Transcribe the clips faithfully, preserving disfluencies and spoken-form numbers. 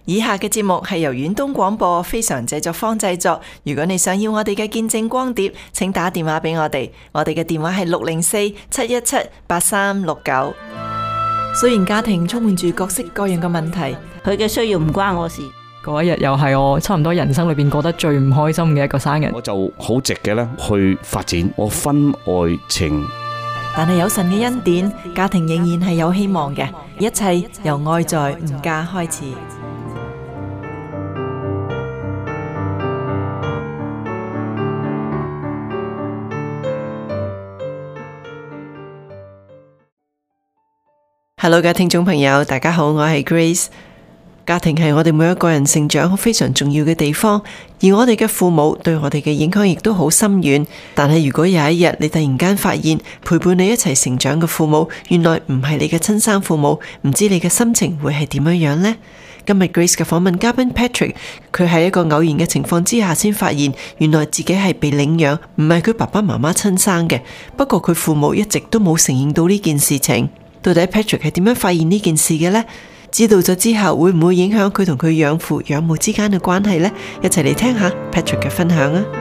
以下嘅節目係由遠東廣播非常製作坊製作。如果你想要我哋嘅見證光碟，請打電話俾我哋。我哋嘅電話係六零四七一七八三六九。雖然家庭充滿住各式各樣嘅問題， 佢嘅需要唔關我事。 嗰一日又係我差唔多人生裏邊過得最唔開心嘅一個生日。 我就好直嘅咧去發展我婚外情。 但係有神嘅恩典，家庭仍然係有希望嘅。一切由愛在吾家開始。Hello 嘅聽眾朋友，大家好，我係 Grace。家庭係我哋每一個人成長非常重要嘅地方，而我哋嘅父母對我哋嘅影響亦都好深遠。但係如果有一日你突然間發現陪伴你一齊成長嘅父母原來唔係你嘅親生父母，唔知你嘅心情會係點樣樣呢？今日 Grace 嘅訪問嘉賓 Patrick， 佢喺一個偶然嘅情況之下先發現原來自己係被領養，唔係佢爸爸媽媽親生嘅。不過佢父母一直都冇承認到呢件事情。到底 Patrick 係點樣發現呢件事嘅呢？知道咗之後會唔會影響佢同佢養父養母之間嘅關係呢？一齊嚟聽下 Patrick 嘅分享啊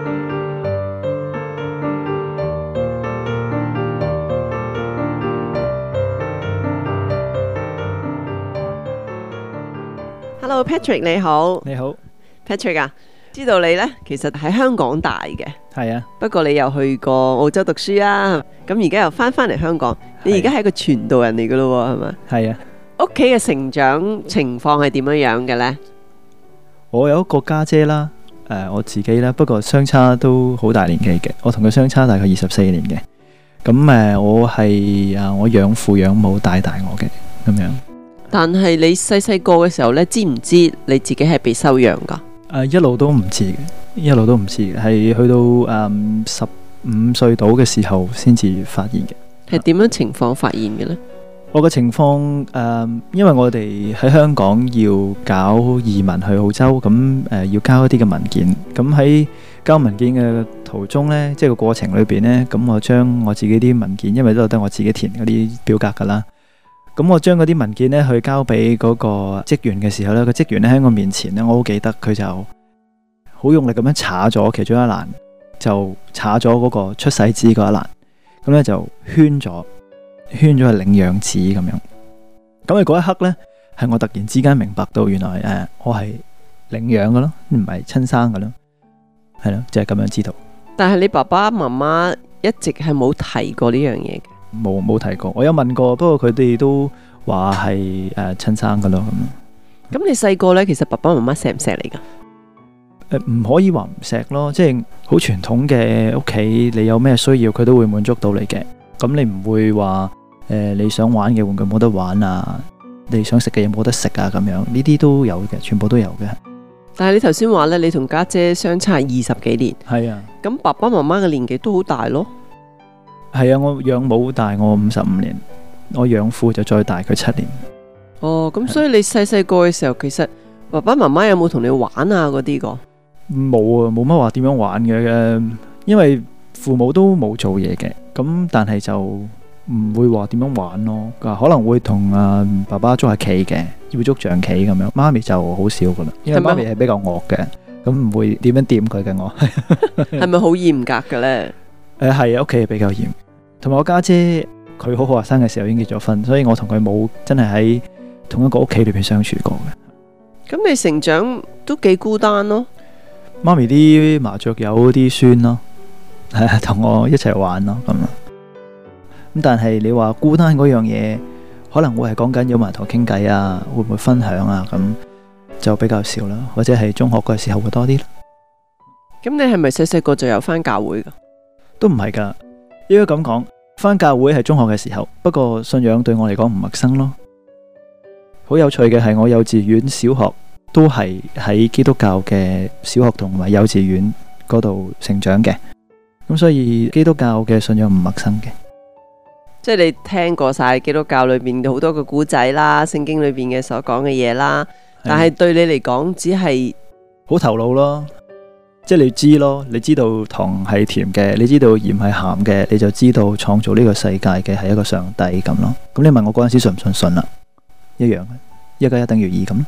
！Hello Patrick， 你好。 你好 Patrick 啊，知道你呢其實喺香港大嘅。 係啊， 不過你又去過澳洲讀書啊，咁而家又翻返嚟香港，你而家係個傳道人嚟噶咯，係咪？ 係啊。 屋企嘅成長情況係點樣樣嘅呢？ 我有一個家姐啦，誒、呃，我自己啦，不過相差都好大年紀嘅，我同佢相差大概二十四年嘅。咁誒、呃，我係啊，我養父養母帶大我嘅咁樣。但係你細細個嘅時候呢，知唔知你自己係被收養噶？誒、呃，一路都唔知嘅，一路都唔知嘅，係去到誒十五歲到嘅時候先至發現嘅。係點樣情況發現嘅呢？我嘅情況誒、呃，因為我哋喺香港要搞移民去澳洲，咁誒、呃、要交一啲嘅文件。咁喺交文件嘅途中呢，即係個過程裏邊呢，咁我將我自己啲文件，因為都係得我自己填嗰啲表格噶啦。咁我將嗰啲文件呢去交俾嗰個職員嘅時候呢，個職員呢喺我面前呢，我好記得佢就好用力咁樣查咗其中一欄，就查咗嗰個出世紙嗰一欄，咁呢就圈咗。圈咗係領養紙咁樣，咁喺嗰一刻呢，係我突然之間明白到原來誒、呃、我係領養嘅咯，唔係親生嘅咯，係咯，就係、是、咁樣知道。但係你爸爸媽媽一直係冇提過呢樣嘢嘅？冇冇提過，我有問過，不過佢哋都話係誒親生嘅咯咁。咁你細個呢，其實爸爸媽媽錫唔錫你噶？誒、呃，唔可以話唔錫咯，即係好傳統嘅屋企，你有咩需要佢都會滿足到你嘅，咁你唔會話。誒、呃，你想玩嘅玩具冇得玩啊，你想食嘅嘢冇得食啊，咁樣呢啲都有嘅，全部都有嘅。但係你頭先話咧，你同家姐相差二十幾年，係啊。咁爸爸媽媽嘅年紀都好大咯。係啊，我養母大我五十五年，我養父就再大佢七年。哦，咁所以你細細個嘅時候，其實爸爸媽媽有冇同你玩啊嗰啲個？冇啊，冇乜話點樣玩嘅，因為父母都冇做嘢嘅，咁但係就。唔會話點樣玩咯，可能會同啊爸爸捉下棋嘅，要捉象棋咁樣。媽咪就好少噶啦，因為媽咪係比較惡嘅，咁唔會點樣掂佢嘅我。係咪好嚴格嘅呢？誒係啊，屋企係比較嚴。同埋我家姐佢好好學生嘅時候已經結咗婚，所以我同佢冇真係喺同一個屋企裏邊相處過嘅。咁你成長都幾孤單咯？媽咪啲麻雀有啲孫咯，係啊，同我一齊玩咯咁啊。咁但係你話孤單嗰樣嘢，可能會係講緊有冇人同我傾偈啊，會唔會分享啊？咁就比較少啦，或者係中學嗰時候會多啲啦。咁你係咪細細個就有返教會噶？都唔係噶，應該咁講，返教會係中學嘅時候，不過信仰對我嚟講唔陌生咯。好有趣嘅係，我幼稚園、小學都係喺基督教嘅小學同埋幼稚園嗰度成長嘅，咁所以基督教嘅信仰唔陌生嘅。即係你聽過晒基督教裏邊嘅好多個古仔啦，聖經裏邊嘅所講嘅嘢啦，但係對你嚟講只係好頭腦咯，即係你知咯，你知道糖係甜嘅，你知道鹽係鹹嘅，你就知道創造呢個世界嘅係一個上帝咁咯。咁你問我嗰陣時信唔信？信啦，一樣嘅，一加一等於二咁。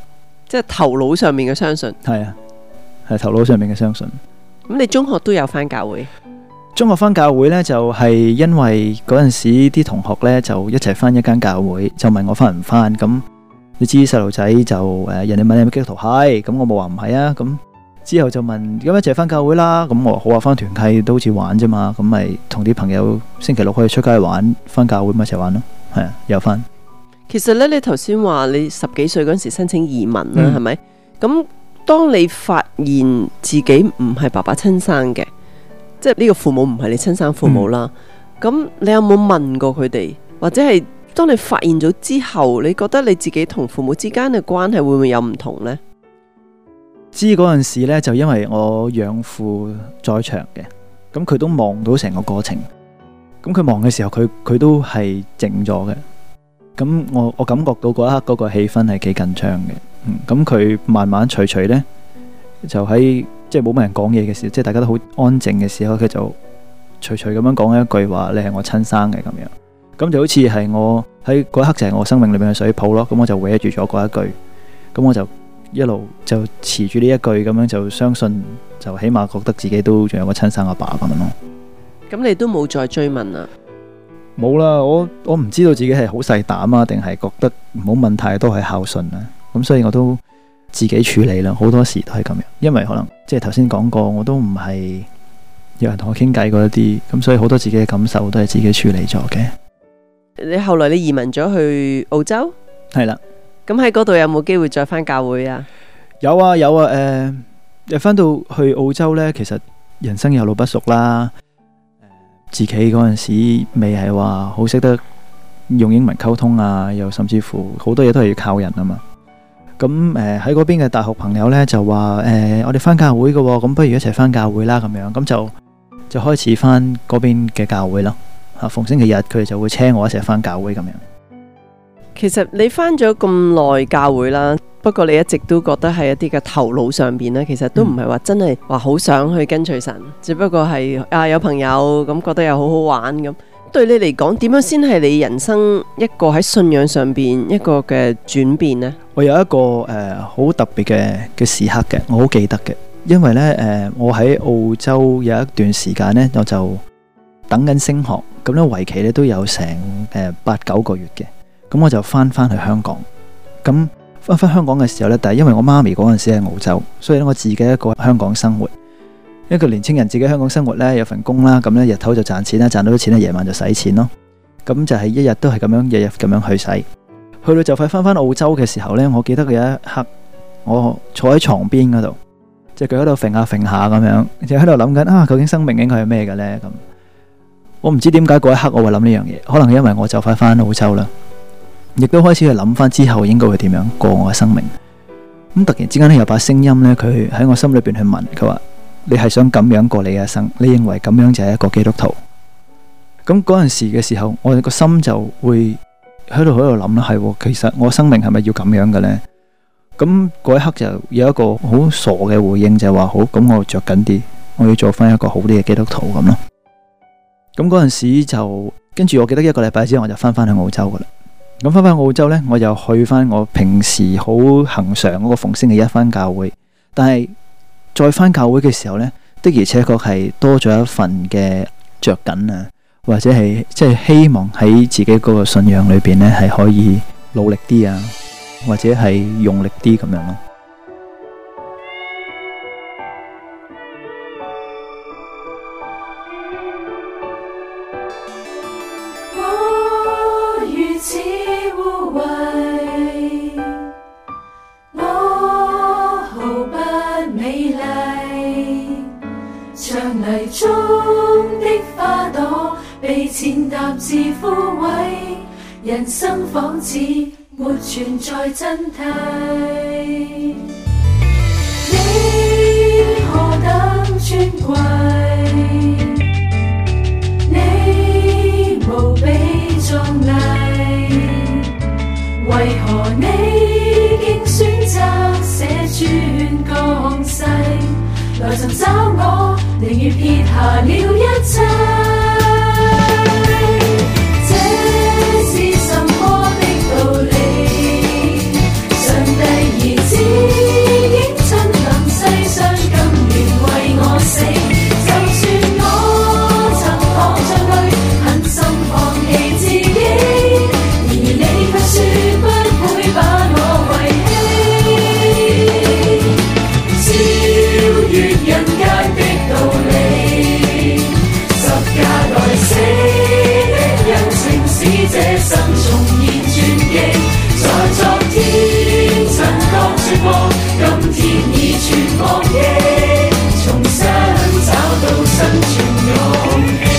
即係頭腦上面嘅相信。 係啊，係頭腦上面嘅相信。 咁你中學都有返教會？ 中學返教會呢，就係、是、因為嗰陣時啲同學呢，就一齊返一間教會，就問我返唔返。咁你知細路仔就誒、呃，人哋問你係咪基督徒，係，咁我冇話唔係啊。咁之後就問咁一齊返教會啦。咁我好話返團契都好似玩啫嘛。咁咪同啲朋友星期六可以出街玩，返教會咪一齊玩咯。係啊，有返。 其實呢，你頭先話你十幾歲嗰陣時申請移民啦，係咪、嗯？咁當你發現自己唔係爸爸親生嘅，即係呢個父母唔係你親生父母啦，咁、嗯、你有冇問過佢哋，或者係當你發現咗之後，你覺得你自己同父母之間嘅關係會唔會有唔同呢？ 知嗰陣時呢，就因為我養父在場嘅，咁佢都望到成個過程。咁佢望嘅時候，佢佢都係靜咗嘅。咁我我感覺到嗰一刻嗰個氣氛係幾緊張嘅。嗯，咁佢慢慢徐徐呢，就喺即係冇乜人講嘢嘅時候，即係大家都好安靜嘅時候，佢就徐徐咁樣講一句話：你係我親生嘅咁樣。咁就好似係我喺嗰一刻就係我生命裏面嘅水泡咯。咁我就搲住咗嗰一句，咁我就一路就持住呢一句咁樣，就相信，就起碼覺得自己都仲有個親生阿爸咁樣咯。 咁你都冇再追問啦？ 冇啦，我我唔知道自己係好細膽啊，定係覺得冇問題都係孝順啊。咁所以我都自己處理啦，好多時都係咁樣。因為可能即係頭先講過，我都唔係有人同我傾偈嗰一啲，咁所以好多自己嘅感受都係自己處理咗嘅。 你後來你移民咗去澳洲？ 係啦。 咁喺嗰度有冇機會再返教會啊？ 有啊有啊，誒、呃，又返到去澳洲呢，其實人生有路不熟啦。自己嗰陣時未係話好識得用英文溝通啊，又甚至乎好多嘢都係要靠人啊嘛。咁誒喺嗰邊嘅大學朋友呢，就話誒、呃、我哋返教會嘅，咁不如一齊返教會啦咁樣。咁就就開始返嗰邊嘅教會咯。啊，逢星期日佢哋就會車我一齊返教會咁樣。 其實你返咗咁耐教會啦，不過你一直都覺得係一啲嘅頭腦上邊呢，其實都唔係話真係話好想去跟隨神，嗯、只不過係啊有朋友咁覺得又好好玩咁。對你嚟講，點樣先係你人生一個喺信仰上邊一個嘅轉變呢？ 我有一個誒好、呃、特別嘅嘅時刻嘅，我好記得嘅，因為呢，誒、呃、我喺澳洲有一段時間呢，我就等緊升學，咁呢為期呢都有成誒八九個月嘅。咁我就翻翻去香港，咁翻翻香港嘅時候呢，但係因為我媽咪嗰陣時喺澳洲，所以咧我自己一個香港生活，一個年青人自己香港生活呢，有份工啦，咁呢日頭就賺錢啦，賺到啲錢呢，夜晚就使錢咯，咁就係一日都係咁樣，日日咁樣去使，去到就快翻翻澳洲嘅時候呢，我記得有一刻，我坐喺床邊嗰度，隻腳喺度揈下揈下咁樣，就喺度諗緊啊，究竟生命應該係咩嘅呢？咁我唔知點解嗰一刻我會諗呢樣嘢，可能係因為我就快翻澳洲啦。亦都開始去諗翻之後應該會點樣過我嘅生命。咁突然之間咧有把聲音咧，佢喺我心裏邊去問，佢話你係想咁樣過你嘅一生？你認為咁樣就係一個基督徒？咁嗰陣時嘅時候，我哋個心就會喺度喺度諗啦，係其實我生命係咪要咁樣嘅呢？咁嗰一刻就有一個好傻嘅回應，就係話好，咁我着緊啲，我要做翻一個好啲嘅基督徒咁咯。咁嗰陣時就跟住，我記得一個禮拜之後我就翻翻去澳洲噶啦。咁翻返澳洲呢，我又去翻我平時好恒常嗰個逢星期一翻教會，但係再翻教會嘅時候呢，的而且確係多咗一份嘅着緊啊，或者係即係希望喺自己嗰個信仰裏邊呢係可以努力啲啊，或者係用力啲咁樣咯。 泥中的花朵被踐踏至枯萎，人生仿似沒存在真諦。你何等尊貴，你無比壯麗，為何你竟選擇捨尊降世，來尋找我，寧願撇下了一切。這是什麼的道理？上帝兒子絕望，今天已全忘記，重新找到生存勇氣。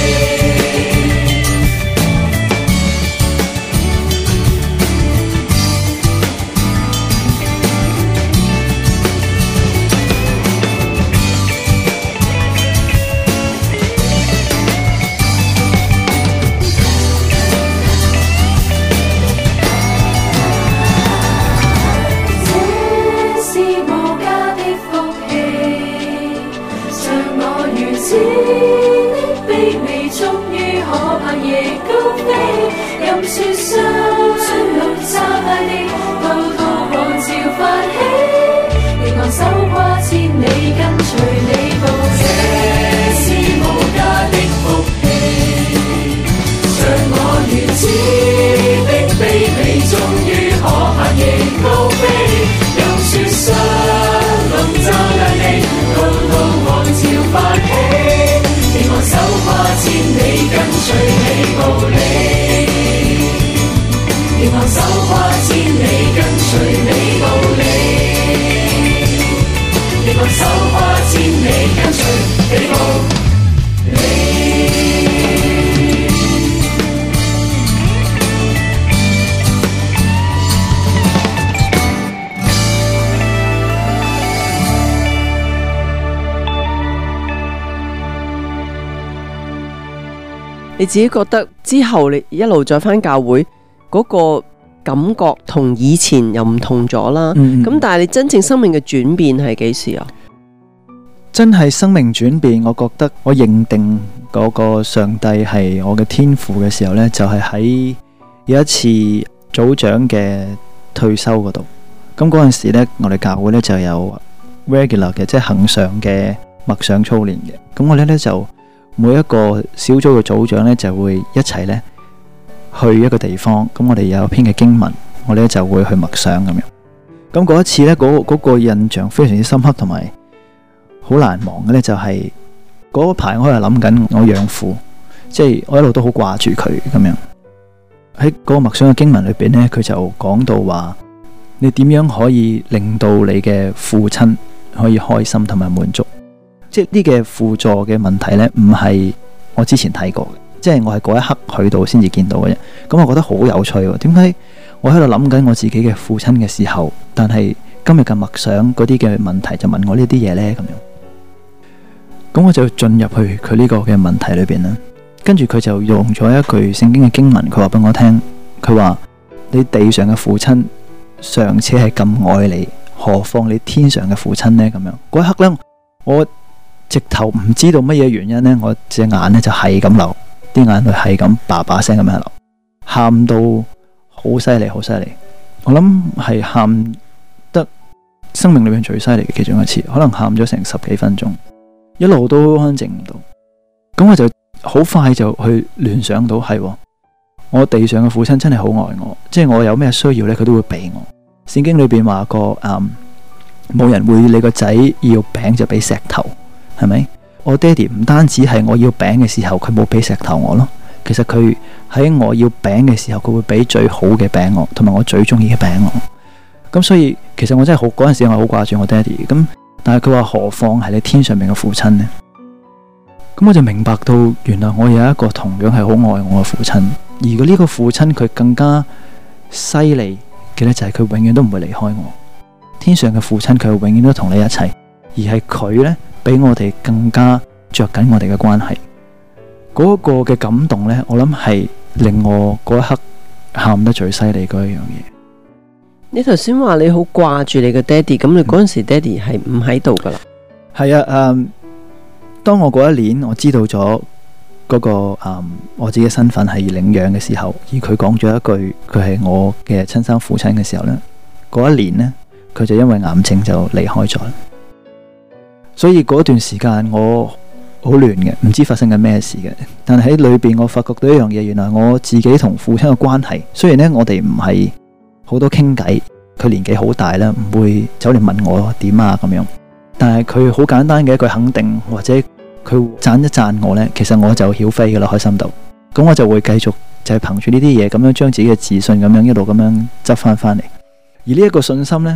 你自己覺得之後你一路再返教會嗰個感覺同以前又唔同咗啦，咁、 嗯嗯但係你真正生命嘅轉變係幾時啊？ 真係生命轉變，我覺得我認定嗰個上帝係我嘅天父嘅時候呢，就係、是、喺有一次組長嘅退休嗰度。咁嗰陣時呢，我哋教會呢就有 regular 嘅，即係恆常嘅默想操練嘅。咁我哋呢就每一個小組嘅組長呢，就會一齊呢去一個地方。咁我哋有一篇嘅經文，我哋就會去默想咁樣。咁嗰一次呢，嗰、嗰個印象非常之深刻，同埋好難忘嘅呢，就係嗰排我喺度諗緊我養父，即係我一路都好掛住佢咁樣。喺嗰個默想嘅經文裏邊呢，佢就講到話，你點樣可以令到你嘅父親可以開心同埋滿足？即係呢嘅輔助嘅問題呢，唔係我之前睇過嘅，即係我係嗰一刻去到先至見到嘅啫。咁我覺得好有趣喎，點解我喺度諗緊我自己嘅父親嘅時候，但係今日嘅默想嗰啲嘅問題就問我呢啲嘢呢？咁樣，咁我就進入去佢呢個嘅問題裏邊啦。跟住佢就用咗一句聖經嘅經文，佢話俾我聽，佢話你地上嘅父親尚且係咁愛你，何況你天上嘅父親呢？咁樣嗰一刻呢，我直頭唔知道乜嘢原因呢，我隻眼呢就係咁流，啲眼淚係咁叭叭聲咁樣流，喊到好犀利，好犀利。我諗係喊得生命裏面最犀利嘅其中一次，可能喊咗成十幾分鐘，一路都安靜唔到。咁我就好快就去聯想到係，我地上嘅父親真係好愛我，即係我有咩需要呢，佢都會俾我。聖經裏邊話過，嗯，冇人會你個仔要餅就俾石頭。係咪？我爹哋唔單止係我要餅嘅時候，佢冇俾石頭我咯。其實佢喺我要餅嘅時候，佢會俾最好嘅餅我，同埋我最中意嘅餅我。咁所以其實我真係好嗰陣時，我係好掛住我爹哋。咁但係佢話，何況係你天上面嘅父親呢？咁我就明白到，原來我有一個同樣係好愛我嘅父親。而佢呢個父親，佢更加犀利嘅呢，就係佢永遠都唔會離開我。天上嘅父親，佢永遠都同你一齊，而係佢呢，比我哋更加着緊我哋嘅關係，嗰個嘅感動呢，我諗係令我嗰一刻喊得最犀利嗰一樣嘢。 你頭先話你好掛住你嘅爹哋，咁你嗰陣時爹哋係唔喺度噶啦？ 係啊，嗯，當我嗰一年我知道咗嗰個嗯我自己身份係領養嘅時候，而佢講咗一句佢係我嘅親生父親嘅時候呢，嗰一年呢，佢就因為癌症就離開咗。所以嗰段時間我好亂嘅，唔知發生緊咩事嘅。但係喺裏邊我發覺到一樣嘢，原來我自己同父親嘅關係，雖然呢我哋唔係好多傾偈，佢年紀好大啦，唔會走嚟問我點啊咁樣。但係佢好簡單嘅一句肯定，或者佢讚一讚我呢，其實我就曉飛噶啦，開心到。咁我就會繼續就係憑住呢啲嘢，咁樣將自己嘅自信咁樣一路咁樣執翻翻嚟。而呢一個信心呢，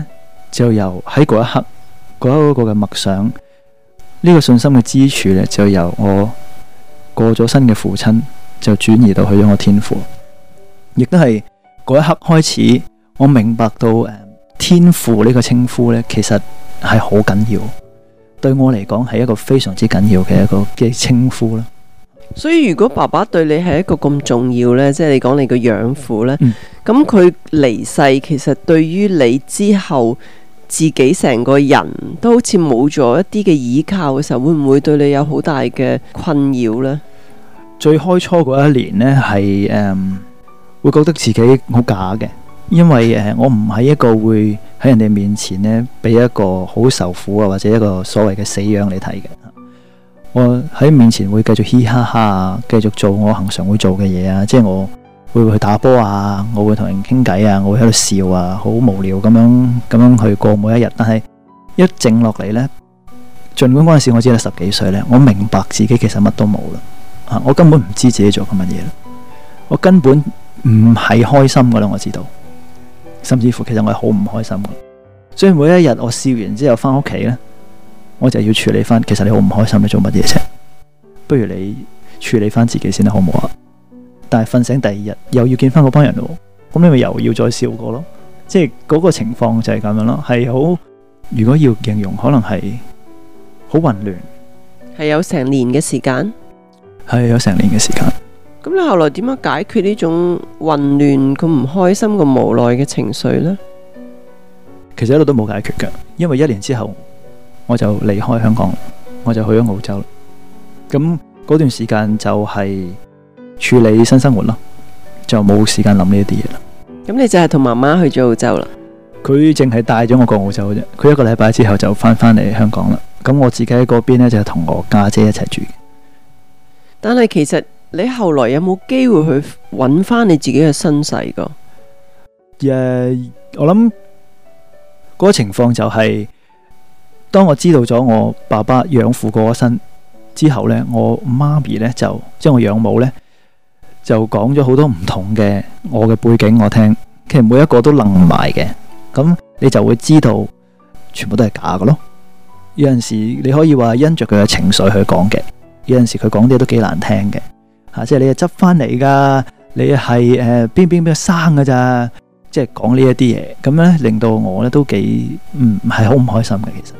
就由喺嗰一刻嗰一個嘅默想，呢、這個信心嘅支柱呢，就由我過咗身嘅父親就轉移到去咗我天父，亦都係嗰一刻開始，我明白到誒天父呢個稱呼呢，其實係好緊要，對我嚟講係一個非常之緊要嘅一個嘅稱呼啦。 所以如果爸爸對你係一個咁重要呢，即係你講你個養父呢，咁佢離世，其實對於你之後自己成個人都好似冇咗一啲嘅依靠嘅時候，會唔會對你有好大嘅困擾呢？ 最開初嗰一年呢，係誒、嗯、會覺得自己好假嘅，因為誒我唔係一個會喺人哋面前呢俾一個好受苦啊，或者一個所謂嘅死樣嚟睇嘅。我喺面前會繼續嘻哈哈啊，繼續做我恆常會做嘅嘢啊，即係我會去打波啊，我會同人傾偈啊，我會喺度笑啊，好無聊咁樣咁樣去過每一日。但係一靜落嚟呢，儘管嗰陣時我只係十幾歲呢，我明白自己其實乜都冇啦，啊，我根本唔知自己做緊乜嘢啦，我根本唔係開心噶啦，我知道，甚至乎其實我係好唔開心噶。所以每一日我笑完之後翻屋企呢，我就要處理翻，其實你好唔開心，你做乜嘢啫？不如你處理翻自己先啦，好唔好啊？但係瞓醒第二日又要見翻嗰班人咯，咁你咪又要再笑過咯，即係嗰個情況就係咁樣咯，係好，如果要形容，可能係好混亂， 係有成年嘅時間， 係有成年嘅時間。 咁你後來點樣解決呢種混亂、咁唔開心、咁無奈嘅情緒呢？ 其實一路都冇解決㗎，因為一年之後我就離開香港，我就去咗澳洲。咁嗰段時間就係處理新生活咯，就冇時間諗呢一啲嘢啦。 咁你就係同媽媽去咗澳洲啦？ 佢淨係帶咗我過澳洲啫，佢一個禮拜之後就翻返嚟香港啦。咁我自己喺嗰邊呢，就係同我家姐一齊住。 但係其實你後來有冇機會去揾翻你自己嘅身世噶？ 誒、yeah, 我諗嗰個情況就係、是，當我知道咗我爸爸養父過咗身之後呢，我媽咪呢，就即係我養母呢，就講咗好多唔同嘅我嘅背景我聽，其實每一個都愣埋嘅，咁你就會知道全部都係假嘅咯。有陣時你可以話因着佢嘅情緒去講嘅，有陣時佢講啲都幾難聽嘅，吓、啊、即係你係執翻嚟噶，你係誒邊邊邊生噶咋，即係講呢一啲嘢，咁樣咧令到我咧都幾唔係好唔開心嘅其實。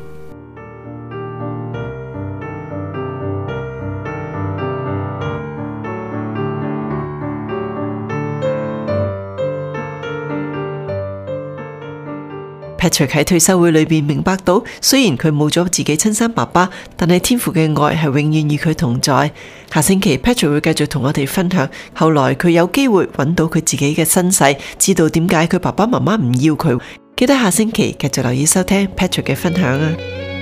Patrick 喺退休會裏邊明白到，雖然佢冇咗自己親生爸爸，但係天父嘅愛係永遠與佢同在。下星期 Patrick 會繼續同我哋分享，後來佢有機會揾到佢自己嘅身世，知道點解佢爸爸媽媽唔要佢。記得下星期繼續留意收聽 Patrick 嘅分享啊！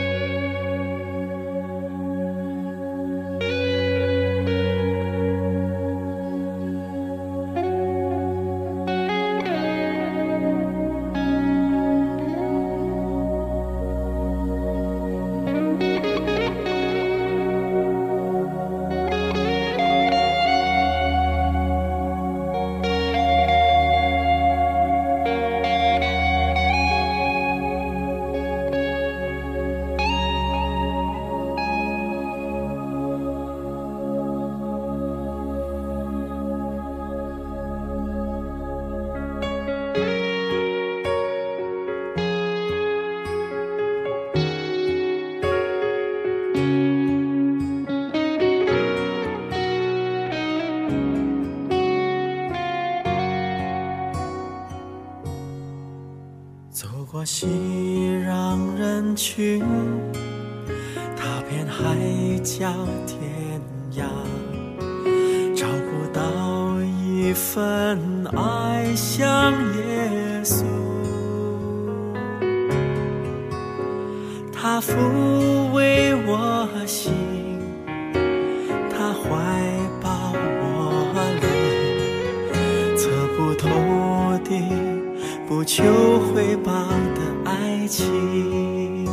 走过熙攘人群，踏遍海角天涯，找不到一份爱像耶稣，他抚慰我心，他怀抱我灵，测不透的不求回报的爱情，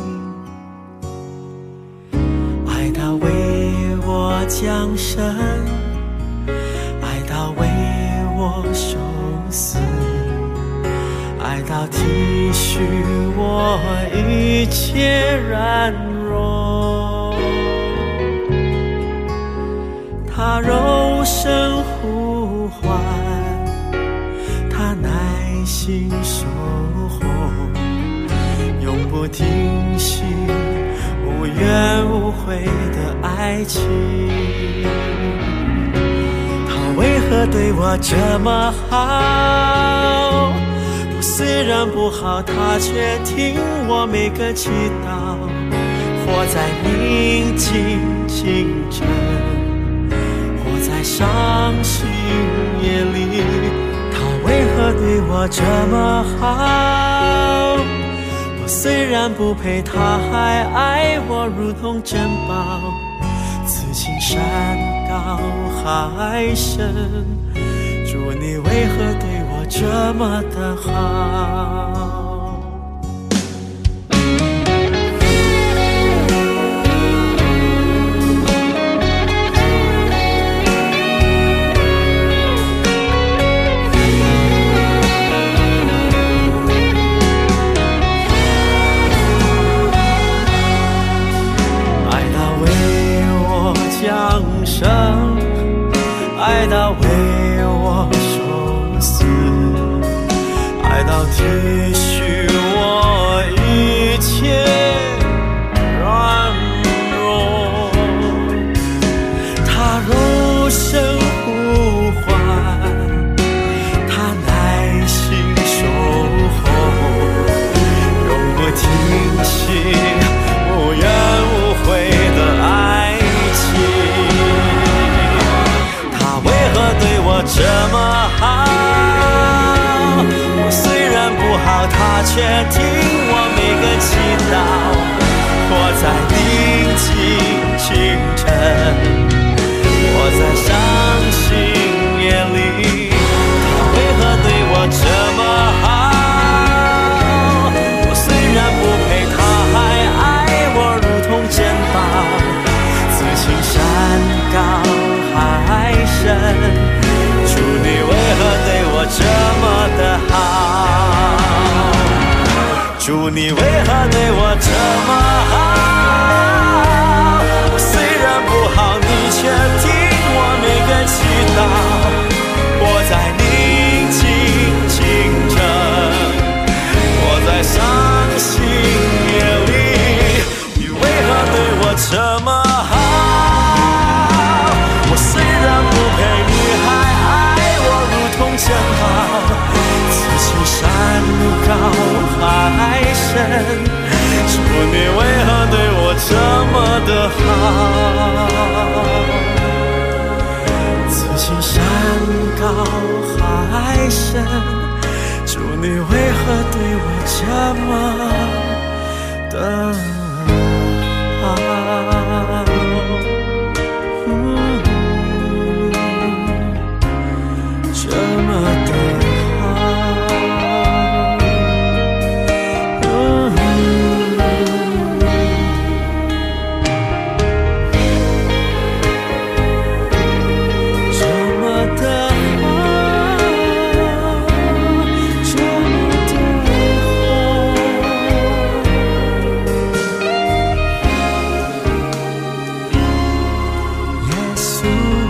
爱他为我降生，爱他为我受死，爱到体恤我我一切软弱，他柔声呼唤，他耐心守候，永不停息，无怨无悔的爱情。他为何对我这么好？我虽然不好，他却听我每个祈祷，活在宁静清晨，活在伤心夜里。他为何对我这么好？我虽然不配，他还爱我如同珍宝，此情山高海深，主你为何对我这么的好？降生，爱到为我受死，爱到体恤我一切软弱。他柔声呼唤，他耐心守候，永不停息，无怨无悔的爱。对我这么好，我虽然不好，他却听我每个祈祷，活在宁静清晨，活在伤心夜里。他为何对我这么好？我虽然不配，他还爱我如同珍宝，此情山高海深，主你为何对我这么的好？主你为何对我这么好？我虽然不好，你却听我每个祈祷，活在宁静清晨，活在伤心夜里。你为何对我这么好？我虽然不配，你还爱我如同珍宝，此情山高海深，主你为何对我这么的好？此情山高海深，主你为何对我这么的好？这么的好，嗯，这么的好，这么的好，耶稣。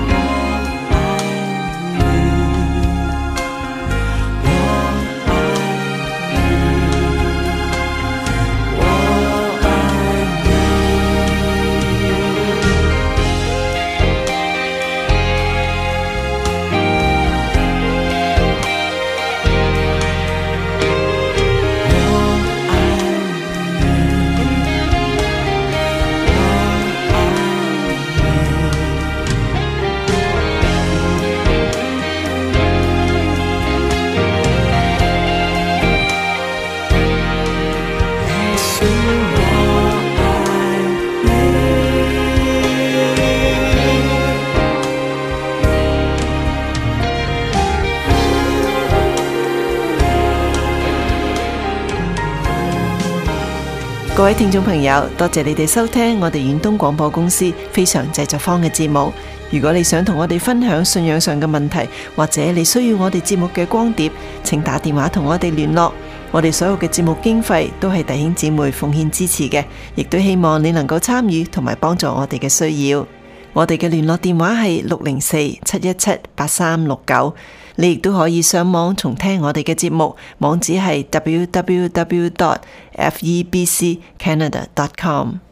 各位聽眾朋友，多謝你哋收聽我哋遠東廣播公司非常製作坊嘅節目。如果你想同我哋分享信仰上嘅問題，或者你需要我哋節目嘅光碟，請打電話同我哋聯絡。 我哋所有嘅節目經費都係弟兄姊妹奉獻支持嘅，亦都希望你能夠參與同埋幫助我哋嘅需要。我哋嘅聯絡電話係六零四七一七八三六九，你亦都可以上網重聽我哋嘅節目，網址係 w w w dot f e b c canada dot com。